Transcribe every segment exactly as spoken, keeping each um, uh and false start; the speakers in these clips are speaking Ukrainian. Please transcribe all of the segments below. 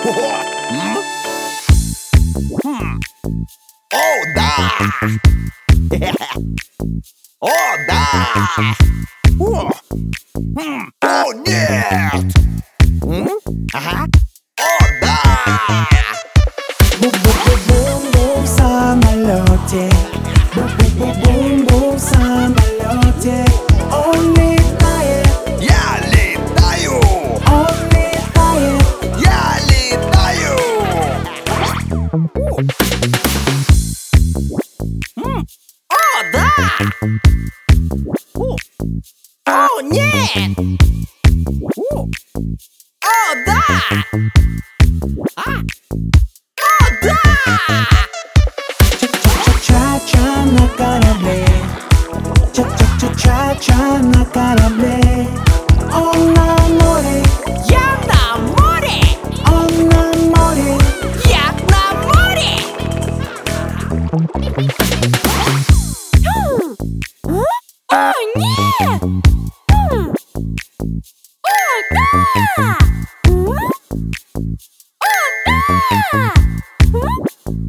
О, да! О, да! О, м, о, нет! М? Ага. О, да! Бум-бум-бум-бум в самолете. Бум-бум-бум-бум в самолете. Он летает, Я летаю! он летает. Я летаю! М, О, да! О, о, нет! О, о, да! А? О, да! Ча-ча-ча-ча на корабле. Ча-ча-ча-ча-ча на корабле. Он на море, Я на море! он на море. Я на море! О, нет! М. О, да! М. О, да! М.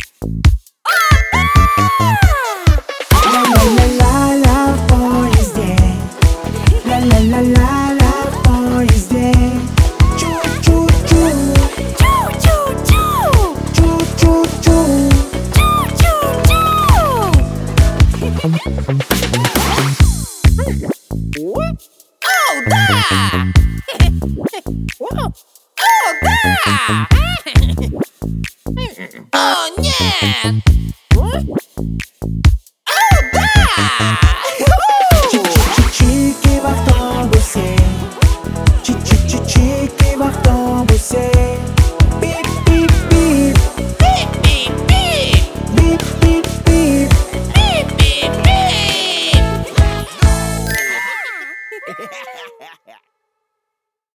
Ла-ла-ла-ла в поезде. Ла-ла-ла-ла-ла в поезде. Чу-чу-чу, Чу-чу-чу! чу-чу-чу. Чу-чу-чу! О, да! О, о, да! О, нет! О, да! Чики в автобусе. Чи-чи-чи-чики в автобусе. Пип-пип-пип, Пип-пип-пип! пип-пип-пип. Пип-пип-пип!